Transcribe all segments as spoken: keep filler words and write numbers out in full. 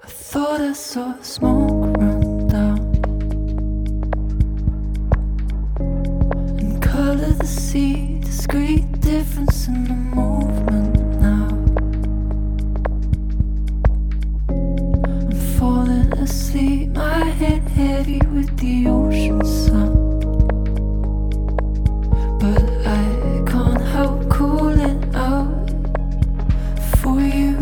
I thought I saw smoke run down and color the sea, discreet difference in the movement now. I'm falling asleep, my head heavy with the ocean sound, but I can't help cooling out for you.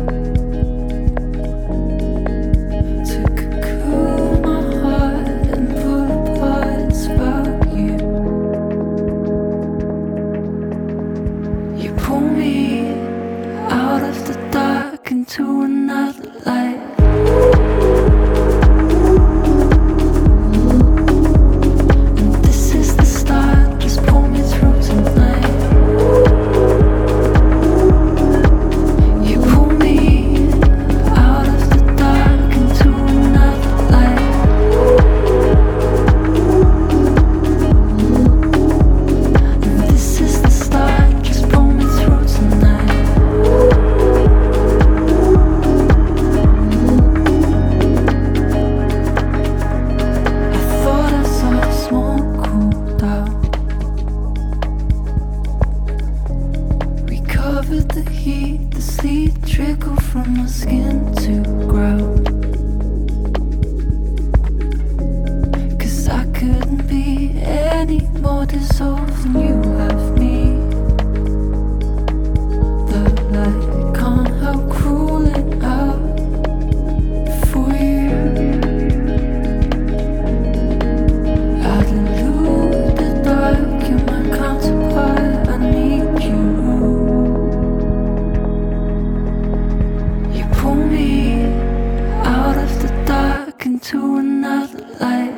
Into another life. And this is the start, just pull me through tonight. You pull me out of the dark into another life. And this is the start, just pull me through tonight. The heat, the sleet trickle from my skin to ground. Cause I couldn't be any more dissolved than you have me. The light can't help crawling out for you. I delude the dark, you're my counterpart, I need you. Pull me out of the dark into another light.